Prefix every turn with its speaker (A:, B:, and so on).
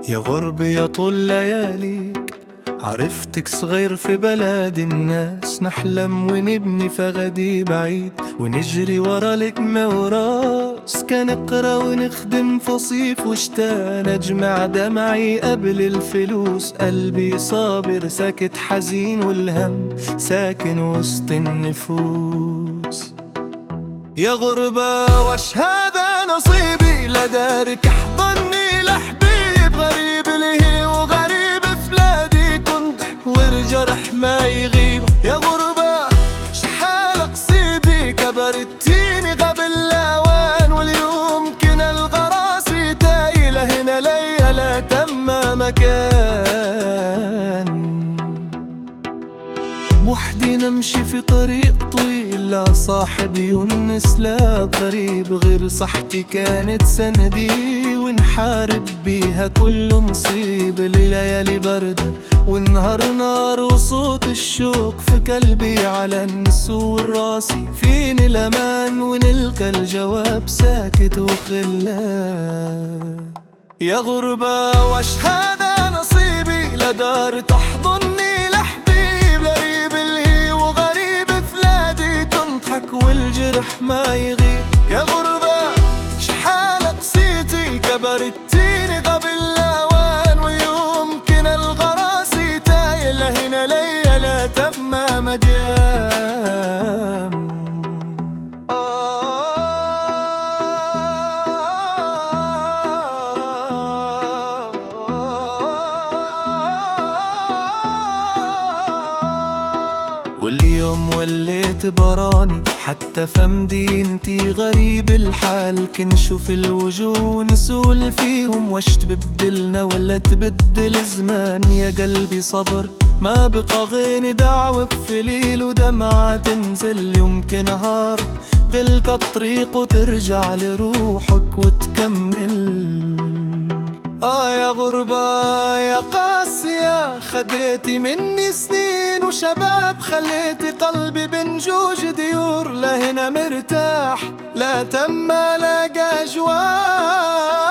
A: يا غرب يا طول لياليك، عرفتك صغير في بلد الناس، نحلم ونبني فغدي بعيد ونجري ورا لقمة وراس، كنقرا ونخدم فصيف وشتا، نجمع دمعي قبل الفلوس، قلبي صابر ساكت حزين والهم ساكن وسط النفوس. يا غربة وش هذا نصيبي، لدارك احضني لحبيب غريب لهي وغريب في بلادي كنت، والجرح ما يغيب. يا غربة شحال قصيدي كبرتيني قبل الاوان، واليوم كنا الغراسي تايله هنا ليلة تم مكان، وحدي نمشي في طريق طويل، لا صاحب يونس لا قريب، غير صحتي كانت سندي ونحارب بيها كل مصيبة، ليالي برد والنهار نار، وصوت الشوق في قلبي على نسور راسي، فيني الأمان ونلقى الجواب ساكت وخلان. يا غربة وش هذا نصيبي، لدار تحضني لحبيب غريب اللي وغريب في بلادي تنضحك والجرح ما يغيب. يا غربة شحال قسيتي كبرتيني قبل الاوان، ويوم كنا الغراسي تايله هنا ليلة تم مديان. واليوم وليت براني حتى فمدي انتي غريب الحال، كنشوف الوجوه ونسول فيهم وش تبدلنا ولا تبدل الزمان. يا قلبي صبر ما بقى غير دعوة في ليل ودمعة تنزل، يمكن نهار تلك الطريق وترجع لروحك وتكمل. يا غربة يا قاسية خديتي مني سنين وشباب، خليتي قلبي بين جوج ديور، لا هنا مرتاح لا تم لاقى جواب.